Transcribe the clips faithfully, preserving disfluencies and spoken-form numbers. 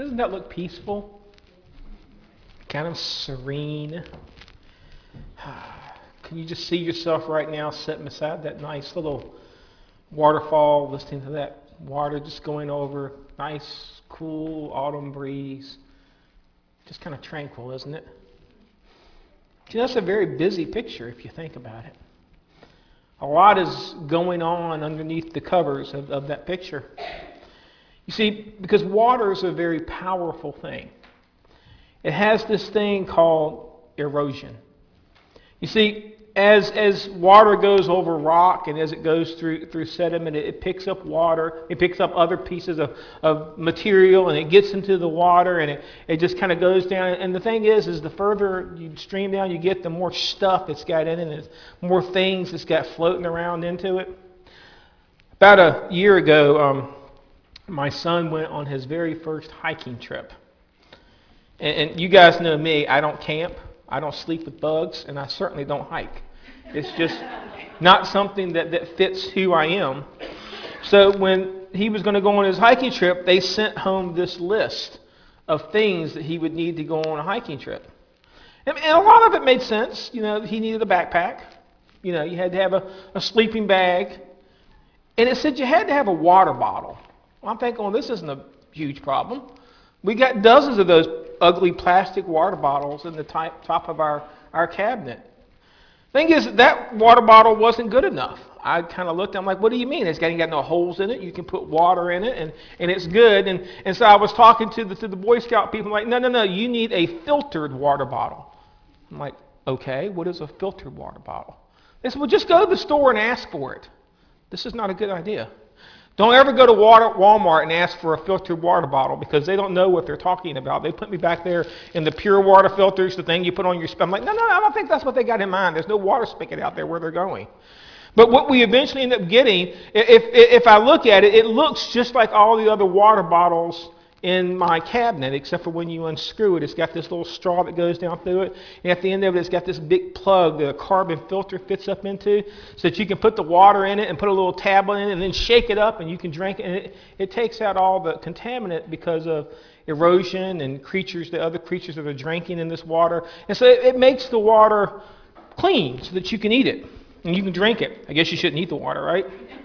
Doesn't that look peaceful? Kind of serene. Can you just see yourself right now sitting beside that nice little waterfall, listening to that water just going over, nice, cool autumn breeze. Just kind of tranquil, isn't it? See, that's a very busy picture if you think about it. A lot is going on underneath the covers of, of that picture. You see, because water is a very powerful thing. It has this thing called erosion. You see, as as water goes over rock and as it goes through through sediment, it, it picks up water, it picks up other pieces of, of material, and it gets into the water, and it, it just kind of goes down. And the thing is, is the further you stream down you get, the more stuff it's got in it, and the more things it's got floating around into it. About a year ago, um, my son went on his very first hiking trip. And, and you guys know me, I don't camp. I don't sleep with bugs, and I certainly don't hike. It's just not something that, that fits who I am. So when he was going to go on his hiking trip, they sent home this list of things that he would need to go on a hiking trip. And, and a lot of it made sense. You know, he needed a backpack. You know, you had to have a, a sleeping bag. And it said you had to have a water bottle. Well, I'm thinking, well, this isn't a huge problem. We got dozens of those ugly plastic water bottles in the type, top of our, our cabinet. Thing is, that water bottle wasn't good enough. I kind of looked, I'm like, what do you mean? It's got, ain't got no holes in it. You can put water in it, and, and it's good. And, and so I was talking to the, to the Boy Scout people, like, no, no, no, you need a filtered water bottle. I'm like, okay, what is a filtered water bottle? They said, well, just go to the store and ask for it. This is not a good idea. Don't ever go to water, Walmart and ask for a filtered water bottle because they don't know what they're talking about. They put me back there in the pure water filters, the thing you put on your spoon. I'm like, no, no, I don't think that's what they got in mind. There's no water spigot out there where they're going. But what we eventually end up getting, if, if I look at it, it looks just like all the other water bottles in my cabinet, except for when you unscrew it, it's got this little straw that goes down through it. And at the end of it, it's got this big plug that a carbon filter fits up into so that you can put the water in it and put a little tablet in it and then shake it up and you can drink it. And it, it takes out all the contaminant because of erosion and creatures, the other creatures that are drinking in this water. And so it, it makes the water clean so that you can eat it and you can drink it. I guess you shouldn't eat the water, right?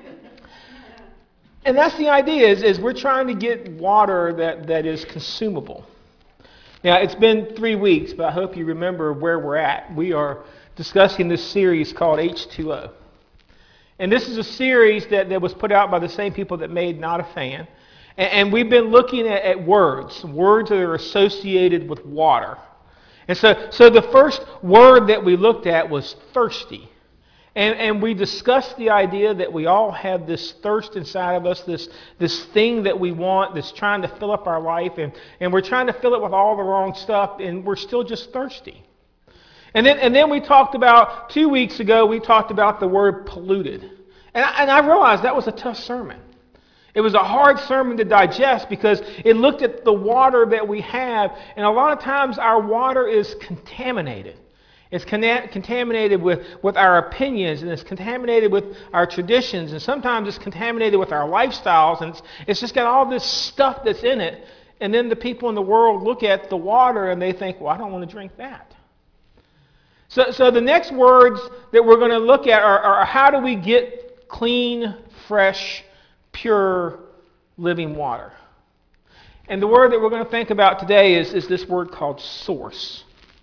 And that's the idea, is, is we're trying to get water that, that is consumable. Now, it's been three weeks, but I hope you remember where we're at. We are discussing this series called H two O. And this is a series that, that was put out by the same people that made Not a Fan. And, and we've been looking at, at words, words that are associated with water. And so, so the first word that we looked at was thirsty. And, and we discussed the idea that we all have this thirst inside of us, this, this thing that we want that's trying to fill up our life, and, and we're trying to fill it with all the wrong stuff, and we're still just thirsty. And then, and then we talked about, two weeks ago, we talked about the word polluted. And I, and I realized that was a tough sermon. It was a hard sermon to digest because it looked at the water that we have, and a lot of times our water is contaminated. It's con- contaminated with, with our opinions, and it's contaminated with our traditions, and sometimes it's contaminated with our lifestyles, and it's, it's just got all this stuff that's in it. And then the people in the world look at the water and they think, well, I don't want to drink that. So, so the next words that we're going to look at are, are how do we get clean, fresh, pure, living water? And the word that we're going to think about today is, is this word called source.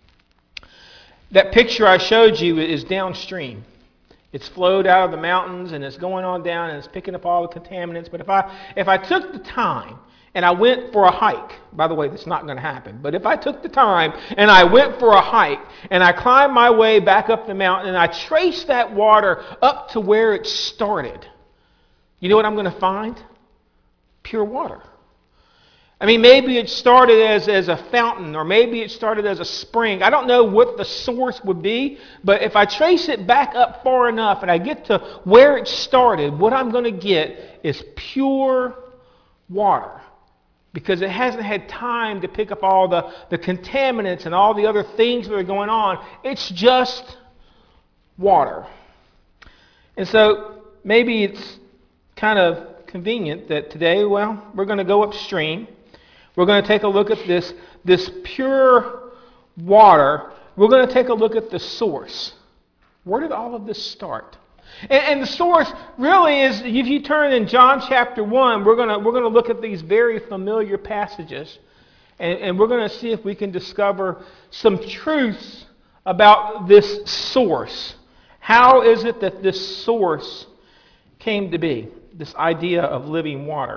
That picture I showed you is downstream. It's flowed out of the mountains and it's going on down and it's picking up all the contaminants. But if I if I took the time and I went for a hike, by the way, that's not going to happen, but if I took the time and I went for a hike and I climbed my way back up the mountain and I traced that water up to where it started, you know what I'm going to find? Pure water. I mean, maybe it started as, as a fountain, or maybe it started as a spring. I don't know what the source would be, but if I trace it back up far enough and I get to where it started, what I'm going to get is pure water, because it hasn't had time to pick up all the, the contaminants and all the other things that are going on. It's just water. And so maybe it's kind of convenient that today, well, we're going to go upstream. We're going to take a look at this, this pure water. We're going to take a look at the source. Where did all of this start? And, and the source really is, if you turn in John chapter one, we're going to, we're going to look at these very familiar passages. And, and we're going to see if we can discover some truths about this source. How is it that this source came to be? This idea of living water.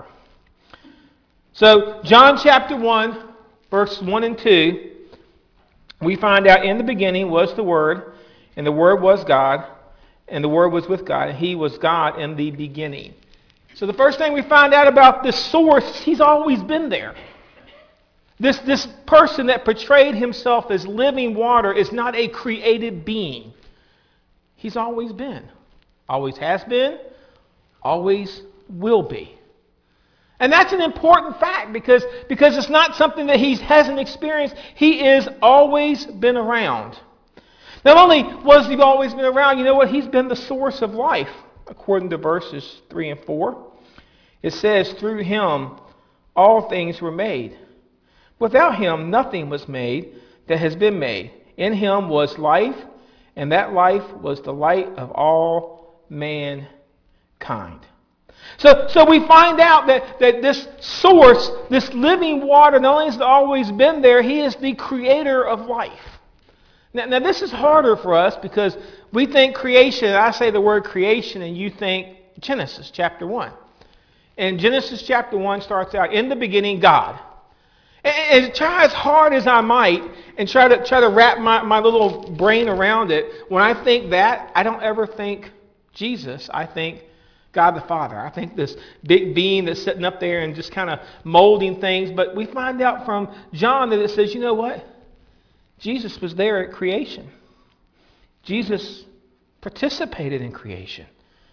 So, John chapter one, verse one and two, we find out in the beginning was the Word, and the Word was God, and the Word was with God, and He was God in the beginning. So the first thing we find out about this source, He's always been there. This, this person that portrayed himself as living water is not a created being. He's always been. Always has been. Always will be. And that's an important fact because, because it's not something that he hasn't experienced. He has always been around. Not only was he always been around, you know what? He's been the source of life, according to verses three and four. It says, through him all things were made. Without him nothing was made that has been made. In him was life, and that life was the light of all mankind. So, so we find out that, that this source, this living water, not only has it always been there, he is the creator of life. Now, now this is harder for us because we think creation, I say the word creation, and you think Genesis chapter one. And Genesis chapter one starts out, in the beginning, God. And, and try as hard as I might and try to try to wrap my, my little brain around it, when I think that, I don't ever think Jesus. I think God the Father. I think this big being that's sitting up there and just kind of molding things. But we find out from John that it says, you know what? Jesus was there at creation. Jesus participated in creation.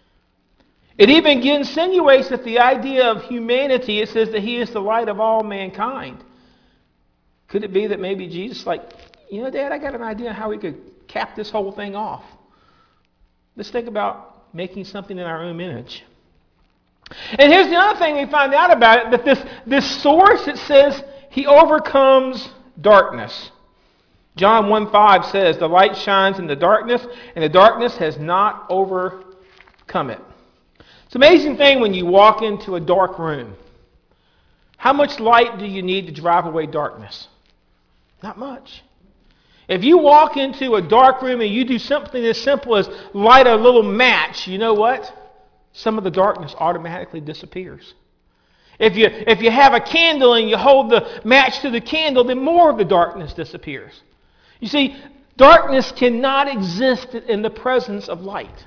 It even insinuates that the idea of humanity, it says that he is the light of all mankind. Could it be that maybe Jesus, like, you know, Dad, I got an idea how we could cap this whole thing off. Let's think about making something in our own image. And here's the other thing we find out about it, that this, this source, it says he overcomes darkness. John one five says, the light shines in the darkness, and the darkness has not overcome it. It's an amazing thing when you walk into a dark room. How much light do you need to drive away darkness? Not much. If you walk into a dark room and you do something as simple as light a little match, you know what? Some of the darkness automatically disappears. If you, if you have a candle and you hold the match to the candle, then more of the darkness disappears. You see, darkness cannot exist in the presence of light.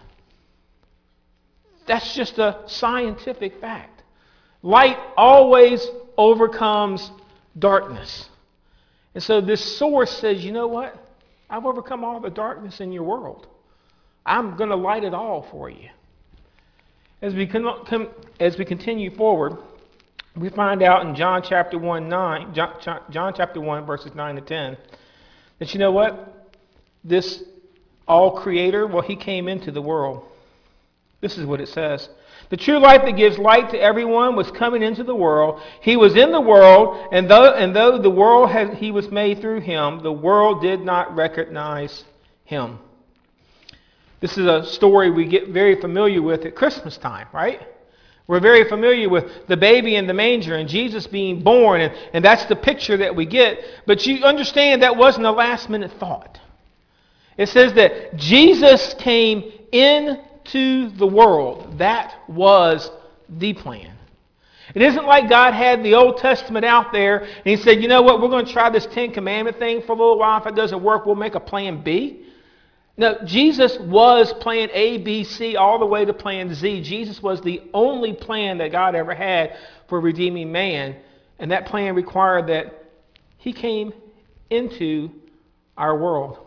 That's just a scientific fact. Light always overcomes darkness. And so this source says, you know what? I've overcome all the darkness in your world. I'm going to light it all for you. As we come, as we continue forward, we find out in John chapter one, nine, John, John chapter one, verses nine to ten, that you know what? This all creator, well, he came into the world. This is what it says. The true light that gives light to everyone was coming into the world. He was in the world, and though, and though the world had, he was made through him, the world did not recognize him. This is a story we get very familiar with at Christmas time, right? We're very familiar with the baby in the manger and Jesus being born, and, and that's the picture that we get. But you understand that wasn't a last-minute thought. It says that Jesus came in to the world. That was the plan. It isn't like God had the Old Testament out there and he said, you know what, we're going to try this Ten Commandment thing for a little while. If it doesn't work, we'll make a plan B. No, Jesus was plan A, B, C, all the way to plan Z. Jesus was the only plan that God ever had for redeeming man. And that plan required that he came into our world.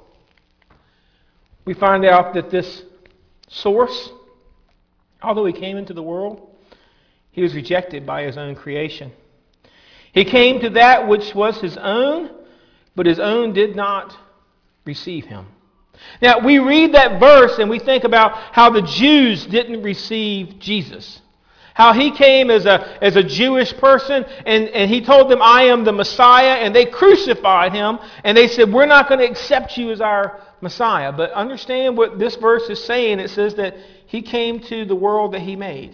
We find out that this source, although he came into the world, he was rejected by his own creation. He came to that which was his own, but his own did not receive him. Now, we read that verse and we think about how the Jews didn't receive Jesus. how he came as a, as a Jewish person, and, and he told them, I am the Messiah, and they crucified him, and they said, we're not going to accept you as our Messiah. But understand what this verse is saying. It says that he came to the world that he made.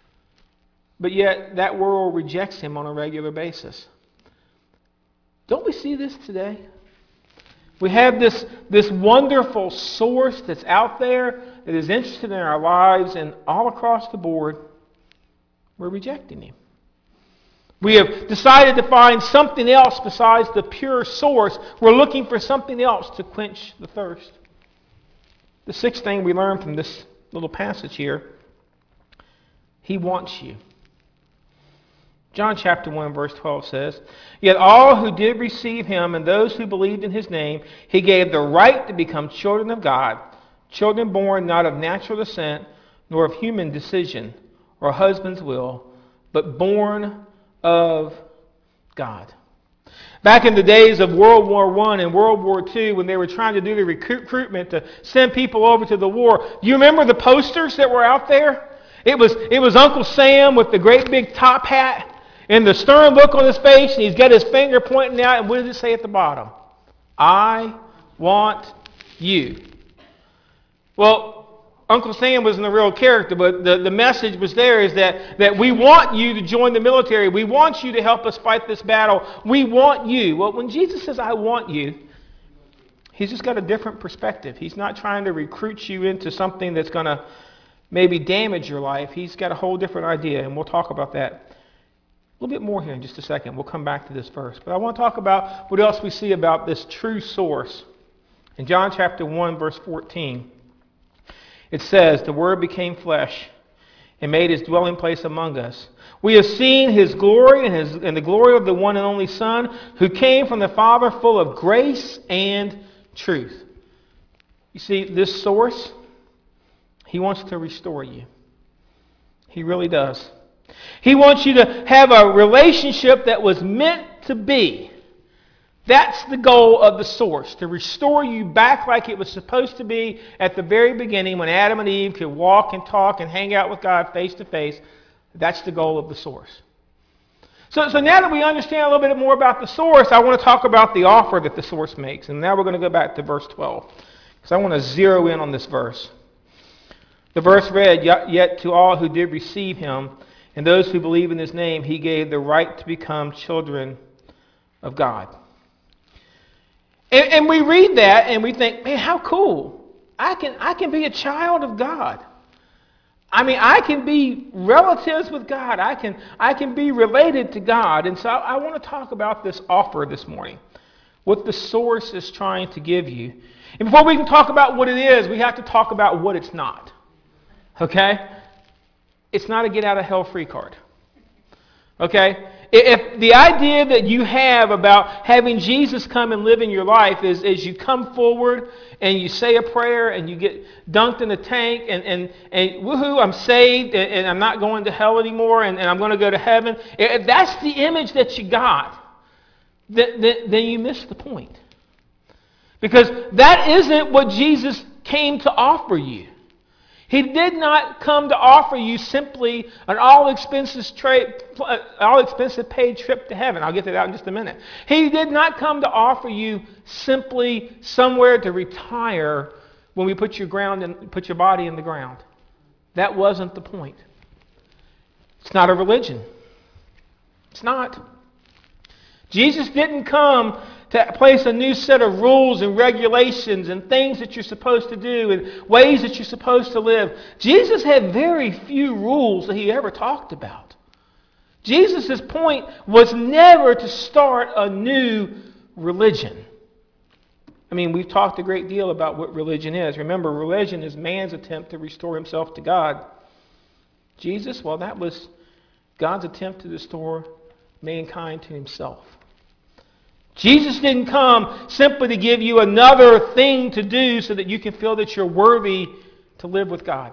But yet that world rejects him on a regular basis. Don't we see this today? We have this, this wonderful source that's out there that is interested in our lives, and all across the board, we're rejecting him. We have decided to find something else besides the pure source. We're looking for something else to quench the thirst. The sixth thing we learn from this little passage here, he wants you. John chapter one verse twelve says, Yet all who did receive him and those who believed in his name, he gave the right to become children of God, children born not of natural descent, nor of human decision or husband's will, but born of God. Back in the days of World War One and World War Two, when they were trying to do the recruitment to send people over to the war, do you remember the posters that were out there? It was, it was Uncle Sam with the great big top hat and the stern look on his face, and he's got his finger pointing out, and what does it say at the bottom? I want you. Well, Uncle Sam wasn't a real character, but the, the message was there is that, that we want you to join the military. We want you to help us fight this battle. We want you. Well, when Jesus says, I want you, he's just got a different perspective. He's not trying to recruit you into something that's going to maybe damage your life. He's got a whole different idea, and we'll talk about that a little bit more here in just a second. We'll come back to this verse. But I want to talk about what else we see about this true source. In John chapter one, verse fourteen, it says, The Word became flesh and made his dwelling place among us. We have seen his glory and, his, and the glory of the one and only Son, who came from the Father, full of grace and truth. You see, this source, he wants to restore you. He really does. He wants you to have a relationship that was meant to be. That's the goal of the source, to restore you back like it was supposed to be at the very beginning when Adam and Eve could walk and talk and hang out with God face to face. That's the goal of the source. So, so now that we understand a little bit more about the source, I want to talk about the offer that the source makes. And now we're going to go back to verse twelve, because I want to zero in on this verse. The verse read, Yet to all who did receive him, and those who believe in his name, he gave the right to become children of God. And, and we read that and we think, man, how cool. I can, I can be a child of God. I mean, I can be relatives with God. I can, I can be related to God. And so I, I want to talk about this offer this morning, what the source is trying to give you. And before we can talk about what it is, we have to talk about what it's not. Okay? It's not a get out of hell free card. Okay? If the idea that you have about having Jesus come and live in your life is, is you come forward and you say a prayer and you get dunked in the tank and, and, and woohoo, I'm saved and, and I'm not going to hell anymore and, and I'm going to go to heaven. If that's the image that you got, then, then, then you miss the point. Because that isn't what Jesus came to offer you. He did not come to offer you simply an all-expenses tra- all-expenses paid trip to heaven. I'll get to that in just a minute. He did not come to offer you simply somewhere to retire when we put your ground and put your body in the ground. That wasn't the point. It's not a religion. It's not. Jesus didn't come to place a new set of rules and regulations and things that you're supposed to do and ways that you're supposed to live. Jesus had very few rules that he ever talked about. Jesus' point was never to start a new religion. I mean, we've talked a great deal about what religion is. Remember, religion is man's attempt to restore himself to God. Jesus, well, that was God's attempt to restore mankind to himself. Jesus didn't come simply to give you another thing to do so that you can feel that you're worthy to live with God.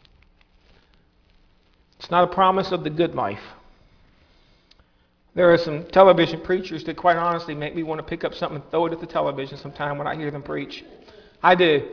It's not a promise of the good life. There are some television preachers that quite honestly make me want to pick up something and throw it at the television sometime when I hear them preach. I do.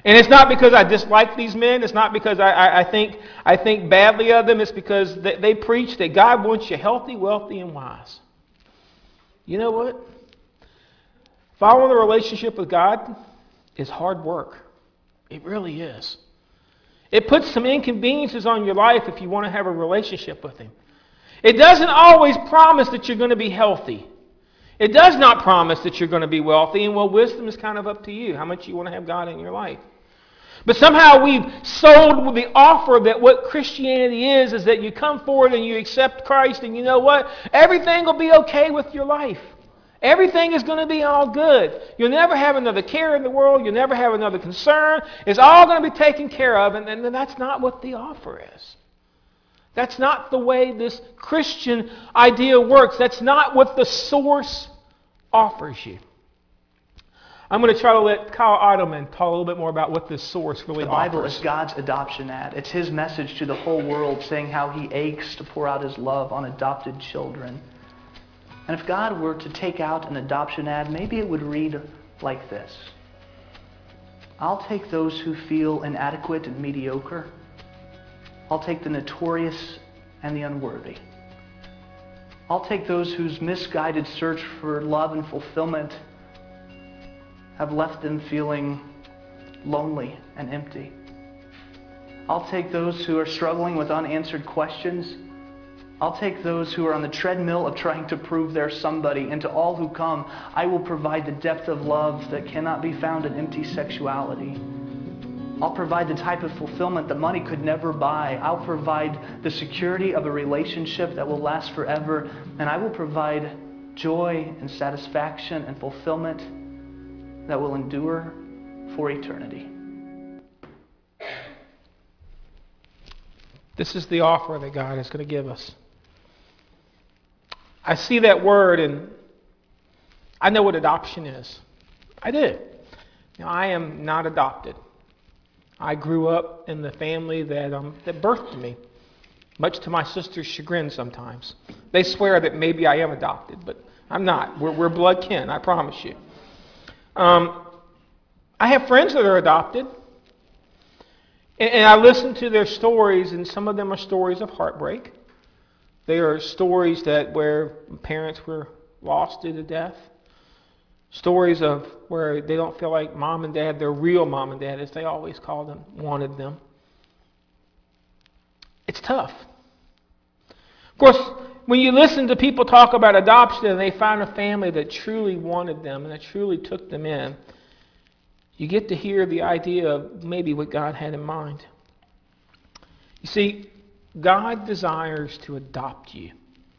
And it's not because I dislike these men. It's not because I, I, I think I think badly of them. It's because they, they preach that God wants you healthy, wealthy, and wise. You know what? Following a relationship with God is hard work. It really is. It puts some inconveniences on your life if you want to have a relationship with Him. It doesn't always promise that you're going to be healthy. It does not promise that you're going to be wealthy. And well, wisdom is kind of up to you, how much you want to have God in your life. But somehow we've sold with the offer that what Christianity is, is that you come forward and you accept Christ, and you know what? Everything will be okay with your life. Everything is going to be all good. You'll never have another care in the world. You'll never have another concern. It's all going to be taken care of. And, and that's not what the offer is. That's not the way this Christian idea works. That's not what the source offers you. I'm going to try to let Kyle Idleman talk a little bit more about what this source really offers. The Bible is God's adoption ad. It's His message to the whole world saying how He aches to pour out His love on adopted children. And if God were to take out an adoption ad, maybe it would read like this. I'll take those who feel inadequate and mediocre. I'll take the notorious and the unworthy. I'll take those whose misguided search for love and fulfillment have left them feeling lonely and empty. I'll take those who are struggling with unanswered questions. I'll take those who are on the treadmill of trying to prove they're somebody, and to all who come, I will provide the depth of love that cannot be found in empty sexuality. I'll provide the type of fulfillment that money could never buy. I'll provide the security of a relationship that will last forever, and I will provide joy and satisfaction and fulfillment that will endure for eternity. This is the offer that God is going to give us. I see that word and I know what adoption is. I do. Now, I am not adopted. I grew up in the family that um, that birthed me, much to my sister's chagrin sometimes. They swear that maybe I am adopted, but I'm not. We're, we're blood kin, I promise you. Um, I have friends that are adopted, and, and I listen to their stories, and some of them are stories of heartbreak. They are stories that where parents were lost due to death. Stories of where they don't feel like mom and dad, their real mom and dad, as they always called them, wanted them. It's tough. Of course, when you listen to people talk about adoption and they find a family that truly wanted them and that truly took them in, you get to hear the idea of maybe what God had in mind. You see, God desires to adopt you.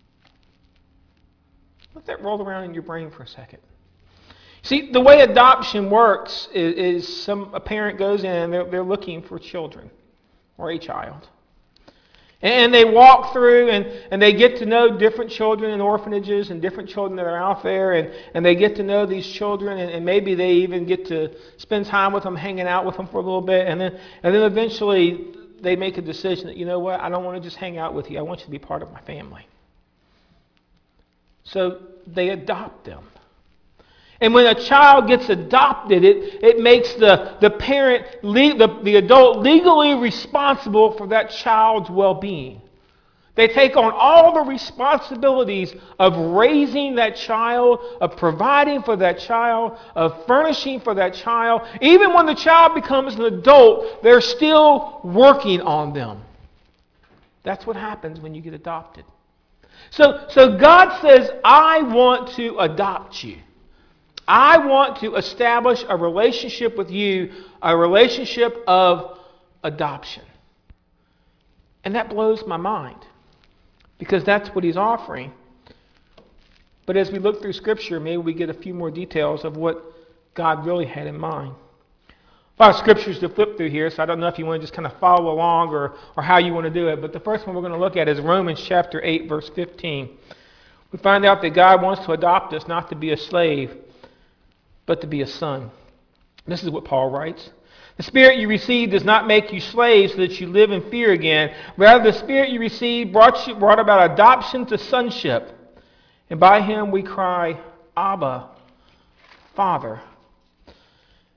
Let that roll around in your brain for a second. See, the way adoption works is, is some a parent goes in and they're, they're looking for children or a child. And they walk through and, and they get to know different children in orphanages and different children that are out there. And, and they get to know these children and, and maybe they even get to spend time with them, hanging out with them for a little bit. And then, and then eventually they make a decision that, you know what, I don't want to just hang out with you. I want you to be part of my family. So they adopt them. And when a child gets adopted, it, it makes the, the parent, le- the, the adult, legally responsible for that child's well-being. They take on all the responsibilities of raising that child, of providing for that child, of furnishing for that child. Even when the child becomes an adult, they're still working on them. That's what happens when you get adopted. So, so God says, I want to adopt you. I want to establish a relationship with you, a relationship of adoption. And that blows my mind because that's what He's offering. But as we look through Scripture, maybe we get a few more details of what God really had in mind. A lot of scriptures to flip through here, so I don't know if you want to just kind of follow along or, or how you want to do it. But the first one we're going to look at is Romans chapter eight, verse fifteen. We find out that God wants to adopt us not to be a slave, but to be a son. This is what Paul writes. The Spirit you received does not make you slaves so that you live in fear again. Rather, the Spirit you received brought, you, brought about adoption to sonship. And by Him we cry, Abba, Father.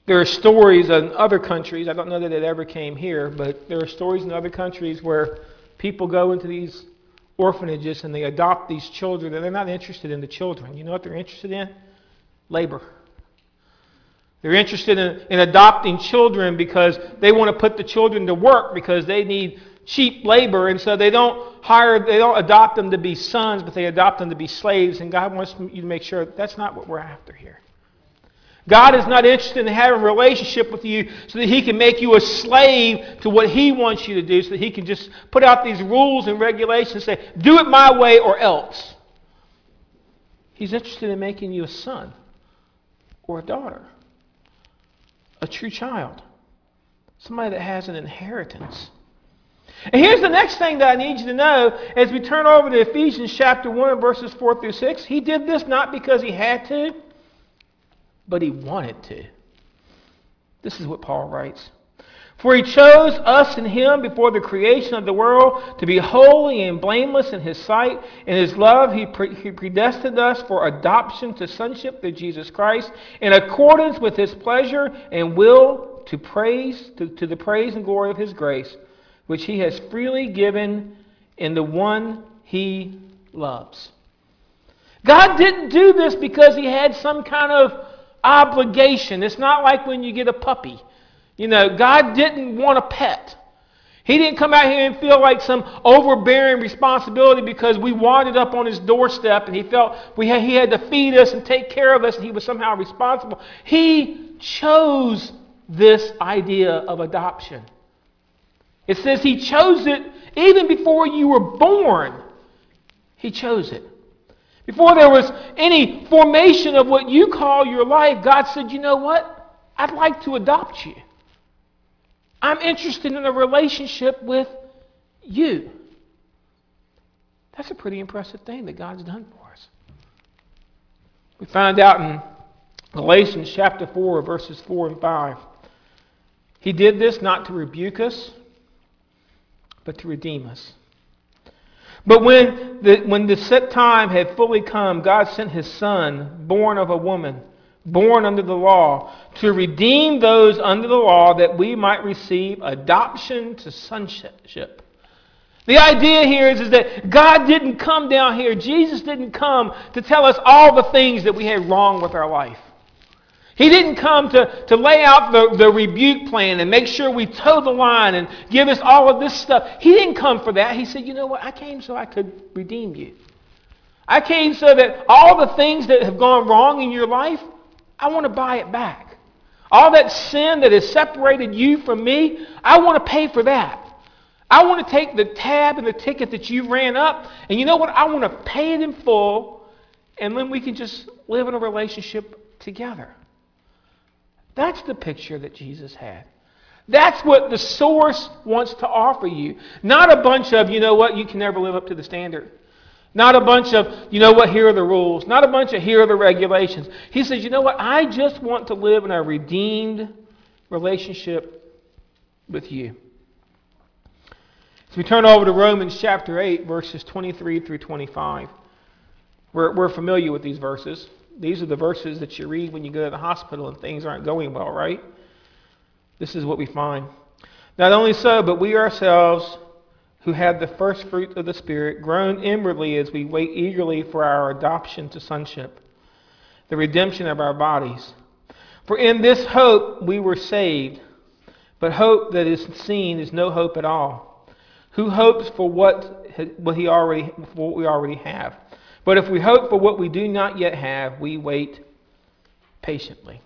There are stories in other countries, I don't know that it ever came here, but there are stories in other countries where people go into these orphanages and they adopt these children, and they're not interested in the children. You know what they're interested in? Labor. They're interested in, in adopting children because they want to put the children to work because they need cheap labor, and so they don't hire, they don't adopt them to be sons, but they adopt them to be slaves, and God wants you to make sure that's not what we're after here. God is not interested in having a relationship with you so that He can make you a slave to what He wants you to do, so that He can just put out these rules and regulations and say, do it my way or else. He's interested in making you a son or a daughter, a true child, somebody that has an inheritance. And here's the next thing that I need you to know as we turn over to Ephesians chapter one, verses four through six. He did this not because He had to, but He wanted to. This is what Paul writes. For He chose us in Him before the creation of the world to be holy and blameless in His sight. In His love, He, pre- he predestined us for adoption to sonship through Jesus Christ in accordance with His pleasure and will to praise, to, to the praise and glory of His grace, which He has freely given in the one He loves. God didn't do this because He had some kind of obligation. It's not like when you get a puppy. You know, God didn't want a pet. He didn't come out here and feel like some overbearing responsibility because we wandered up on His doorstep and He felt we had, He had to feed us and take care of us and He was somehow responsible. He chose this idea of adoption. It says He chose it even before you were born. He chose it. Before there was any formation of what you call your life, God said, you know what? I'd like to adopt you. I'm interested in a relationship with you. That's a pretty impressive thing that God's done for us. We find out in Galatians chapter four, verses four and five. He did this not to rebuke us, but to redeem us. But when the, when the set time had fully come, God sent His Son, born of a woman, born under the law, to redeem those under the law that we might receive adoption to sonship. The idea here is, is that God didn't come down here, Jesus didn't come to tell us all the things that we had wrong with our life. He didn't come to, to lay out the, the rebuke plan and make sure we toe the line and give us all of this stuff. He didn't come for that. He said, you know what? I came so I could redeem you. I came so that all the things that have gone wrong in your life, I want to buy it back. All that sin that has separated you from me, I want to pay for that. I want to take the tab and the ticket that you ran up, and you know what? I want to pay it in full, and then we can just live in a relationship together. That's the picture that Jesus had. That's what the source wants to offer you. Not a bunch of, you know what, you can never live up to the standard. Not a bunch of, you know what, here are the rules. Not a bunch of, here are the regulations. He says, you know what, I just want to live in a redeemed relationship with you. So we turn over to Romans chapter eight, verses twenty-three through twenty-five. We're, we're familiar with these verses. These are the verses that you read when you go to the hospital and things aren't going well, right? This is what we find. Not only so, but we ourselves who have the first fruit of the Spirit groan inwardly as we wait eagerly for our adoption to sonship, the redemption of our bodies. For in this hope we were saved, but hope that is seen is no hope at all. Who hopes for what, what, he already, for what we already have? But if we hope for what we do not yet have, we wait patiently.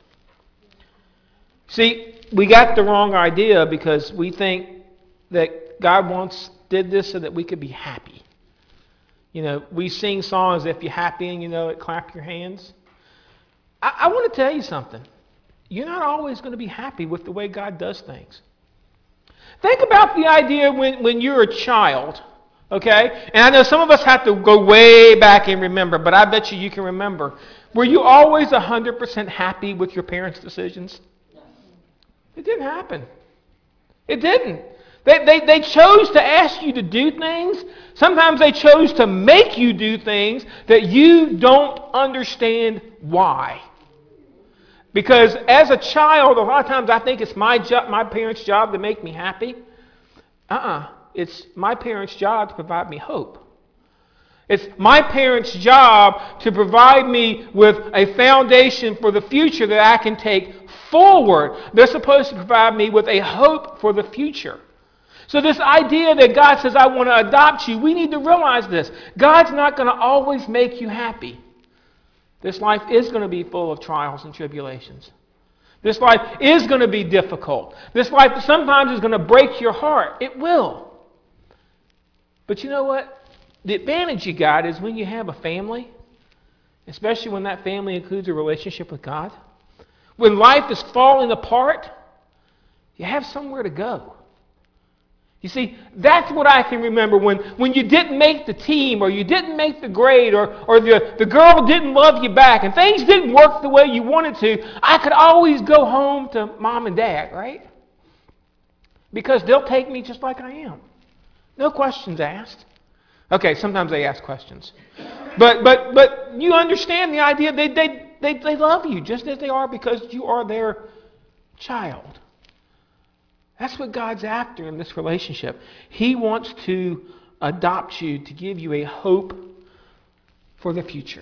See, we got the wrong idea because we think that God wants did this so that we could be happy. You know, we sing songs, if you're happy and you know it, clap your hands. I, I want to tell you something. You're not always going to be happy with the way God does things. Think about the idea when, when you're a child. Okay? And I know some of us have to go way back and remember, but I bet you you can remember. Were you always one hundred percent happy with your parents' decisions? It didn't happen. It didn't. They, they, they chose to ask you to do things. Sometimes they chose to make you do things that you don't understand why. Because as a child, a lot of times I think it's my job, my parents' job to make me happy. Uh-uh. It's my parents' job to provide me hope. It's my parents' job to provide me with a foundation for the future that I can take forward. They're supposed to provide me with a hope for the future. So this idea that God says, I want to adopt you, we need to realize this. God's not going to always make you happy. This life is going to be full of trials and tribulations. This life is going to be difficult. This life sometimes is going to break your heart. It will. But you know what? The advantage you got is when you have a family, especially when that family includes a relationship with God, when life is falling apart, you have somewhere to go. You see, that's what I can remember when, when you didn't make the team or you didn't make the grade or, or the, the girl didn't love you back and things didn't work the way you wanted to. I could always go home to mom and dad, right? Because they'll take me just like I am. No questions asked. Okay, sometimes they ask questions. But but but you understand the idea. They, they, they, they love you just as they are because you are their child. That's what God's after in this relationship. He wants to adopt you, to give you a hope for the future.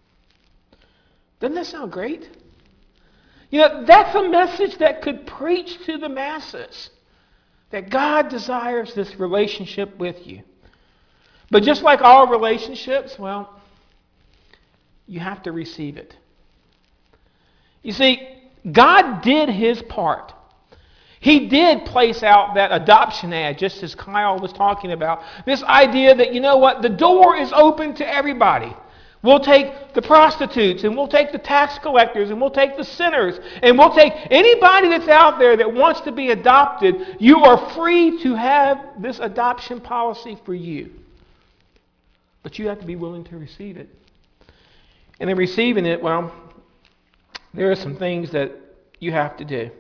Doesn't that sound great? You know, that's a message that could preach to the masses. That God desires this relationship with you. But just like all relationships, well, you have to receive it. You see, God did his part. He did place out that adoption ad, just as Kyle was talking about. This idea that, you know what, the door is open to everybody. We'll take the prostitutes, and we'll take the tax collectors, and we'll take the sinners, and we'll take anybody that's out there that wants to be adopted. You are free to have this adoption policy for you. But you have to be willing to receive it. And in receiving it, well, there are some things that you have to do.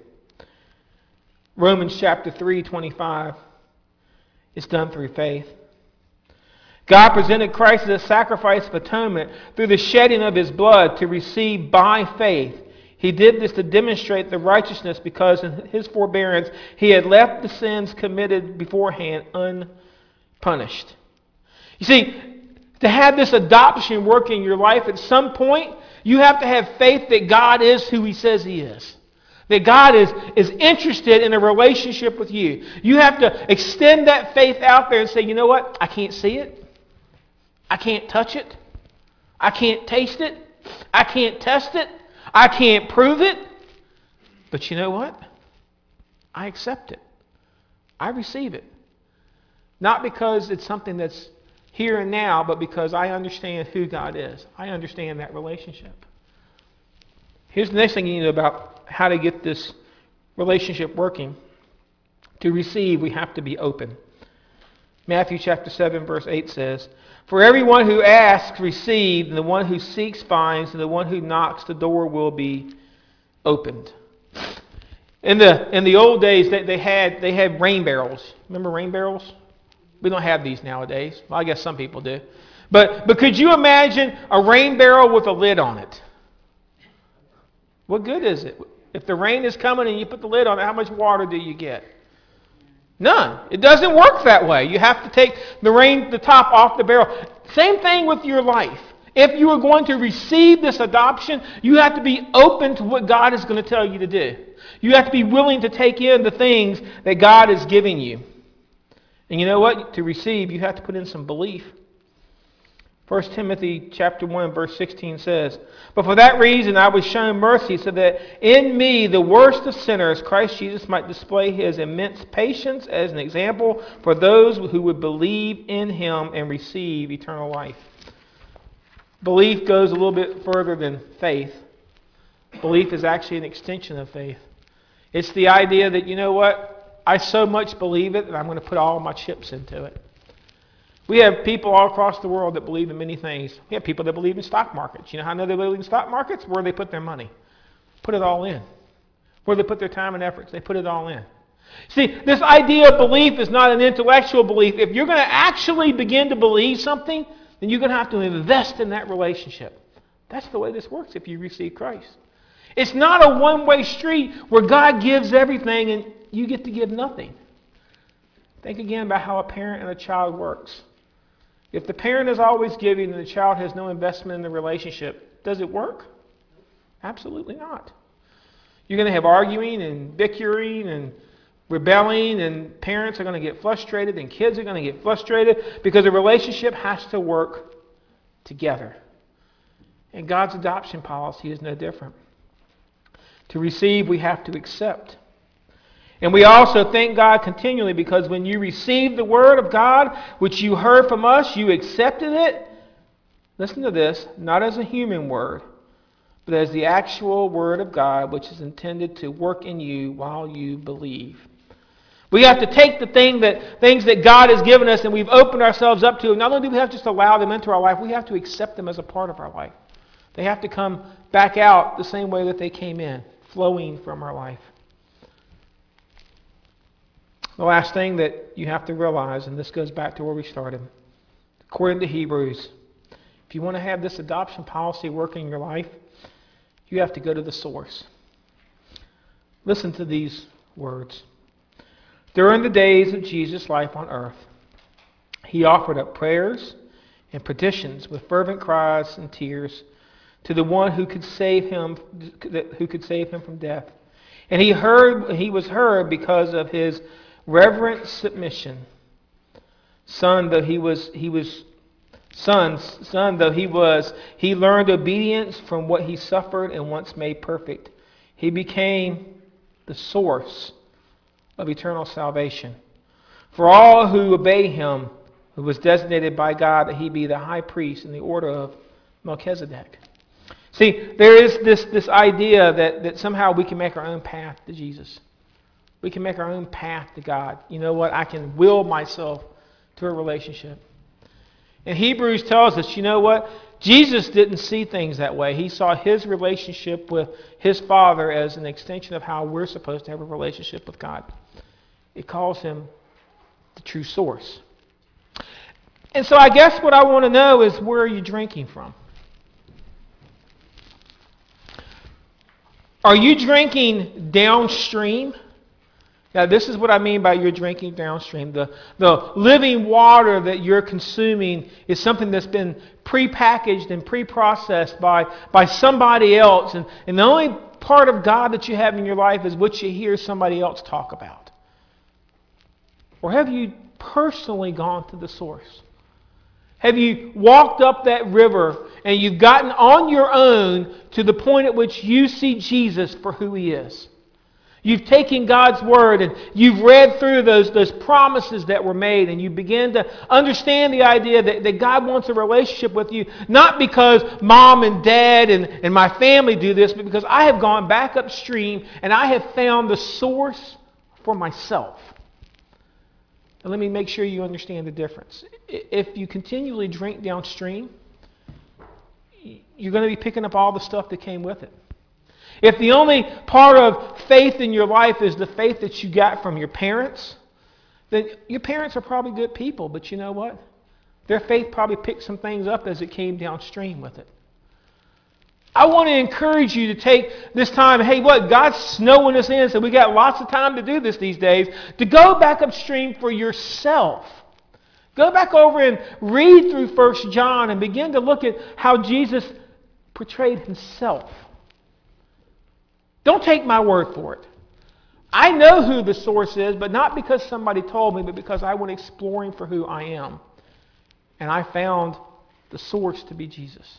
Romans chapter three, twenty-five, it's done through faith. God presented Christ as a sacrifice of atonement through the shedding of his blood to receive by faith. He did this to demonstrate the righteousness because in his forbearance he had left the sins committed beforehand unpunished. You see, to have this adoption work in your life at some point, you have to have faith that God is who he says he is. That God is, is interested in a relationship with you. You have to extend that faith out there and say, you know what? I can't see it. I can't touch it. I can't taste it. I can't test it. I can't prove it. But you know what? I accept it. I receive it. Not because it's something that's here and now, but because I understand who God is. I understand that relationship. Here's the next thing you need to know about how to get this relationship working. To receive, we have to be open. Matthew chapter seven, verse eight says, "For everyone who asks receives, and the one who seeks finds, and the one who knocks, the door will be opened." In the in the old days, they, they had they had rain barrels. Remember rain barrels? We don't have these nowadays. Well, I guess some people do. But but could you imagine a rain barrel with a lid on it? What good is it? If the rain is coming and you put the lid on it, how much water do you get? None. It doesn't work that way. You have to take the rain, the top off the barrel. Same thing with your life. If you are going to receive this adoption, you have to be open to what God is going to tell you to do. You have to be willing to take in the things that God is giving you. And you know what? To receive, you have to put in some belief. First Timothy chapter one, verse sixteen says, "But for that reason I was shown mercy, so that in me, the worst of sinners, Christ Jesus might display his immense patience as an example for those who would believe in him and receive eternal life." Belief goes a little bit further than faith. Belief is actually an extension of faith. It's the idea that, you know what, I so much believe it that I'm going to put all my chips into it. We have people all across the world that believe in many things. We have people that believe in stock markets. You know how I know they believe in stock markets? Where they put their money. Put it all in. Where they put their time and efforts. They put it all in. See, this idea of belief is not an intellectual belief. If you're going to actually begin to believe something, then you're going to have to invest in that relationship. That's the way this works if you receive Christ. It's not a one-way street where God gives everything and you get to give nothing. Think again about how a parent and a child works. If the parent is always giving and the child has no investment in the relationship, does it work? Absolutely not. You're going to have arguing and bickering and rebelling, and parents are going to get frustrated and kids are going to get frustrated because the relationship has to work together. And God's adoption policy is no different. To receive, we have to accept. And we also thank God continually because when you received the word of God, which you heard from us, you accepted it. Listen to this, not as a human word, but as the actual word of God, which is intended to work in you while you believe. We have to take the thing that things that God has given us and we've opened ourselves up to. Not only do we have to just allow them into our life, we have to accept them as a part of our life. They have to come back out the same way that they came in, flowing from our life. The last thing that you have to realize, and this goes back to where we started, according to Hebrews, if you want to have this adoption policy working in your life, you have to go to the source. Listen to these words. During the days of Jesus' life on earth, he offered up prayers and petitions with fervent cries and tears to the one who could save him, who could save him from death. And he heard, he was heard because of his reverent submission. Son though he was, he was son, son though he was, he learned obedience from what he suffered and once made perfect. He became the source of eternal salvation. For all who obey him, who was designated by God that he be the high priest in the order of Melchizedek. See, there is this, this idea that, that somehow we can make our own path to Jesus. We can make our own path to God. You know what? I can will myself to a relationship. And Hebrews tells us, you know what? Jesus didn't see things that way. He saw his relationship with his Father as an extension of how we're supposed to have a relationship with God. It calls him the true source. And so I guess what I want to know is, where are you drinking from? Are you drinking downstream? Now, this is what I mean by you're drinking downstream. The, the living water that you're consuming is something that's been prepackaged and pre-processed by, by somebody else. And, and the only part of God that you have in your life is what you hear somebody else talk about. Or have you personally gone to the source? Have you walked up that river and you've gotten on your own to the point at which you see Jesus for who he is? You've taken God's word and you've read through those, those promises that were made, and you begin to understand the idea that, that God wants a relationship with you, not because mom and dad and, and my family do this, but because I have gone back upstream and I have found the source for myself. And let me make sure you understand the difference. If you continually drink downstream, you're going to be picking up all the stuff that came with it. If the only part of faith in your life is the faith that you got from your parents, then your parents are probably good people, but you know what? Their faith probably picked some things up as it came downstream with it. I want to encourage you to take this time, hey, what, God's snowing us in, so we got lots of time to do this these days, to go back upstream for yourself. Go back over and read through First John and begin to look at how Jesus portrayed himself. Don't take my word for it. I know who the source is, but not because somebody told me, but because I went exploring for who I am. And I found the source to be Jesus.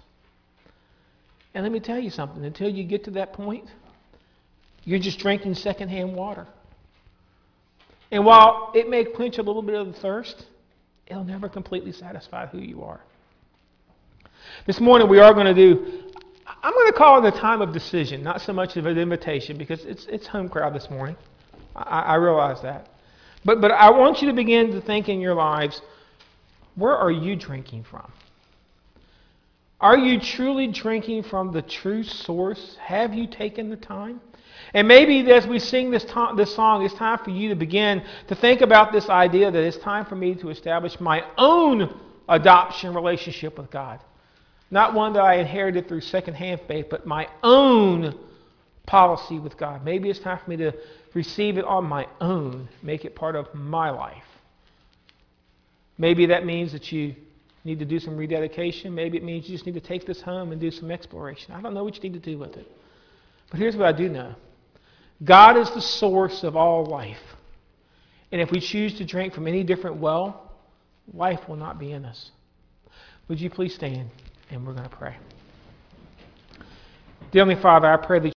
And let me tell you something. Until you get to that point, you're just drinking secondhand water. And while it may quench a little bit of the thirst, it'll never completely satisfy who you are. This morning we are going to do, I'm going to call it a time of decision, not so much of an invitation, because it's it's home crowd this morning. I, I realize that. But but I want you to begin to think in your lives, where are you drinking from? Are you truly drinking from the true source? Have you taken the time? And maybe as we sing this, to- this song, it's time for you to begin to think about this idea that it's time for me to establish my own adoption relationship with God. Not one that I inherited through secondhand faith, but my own policy with God. Maybe it's time for me to receive it on my own, make it part of my life. Maybe that means that you need to do some rededication. Maybe it means you just need to take this home and do some exploration. I don't know what you need to do with it. But here's what I do know. God is the source of all life. And if we choose to drink from any different well, life will not be in us. Would you please stand, and we're going to pray. Dear Heavenly Father, I pray that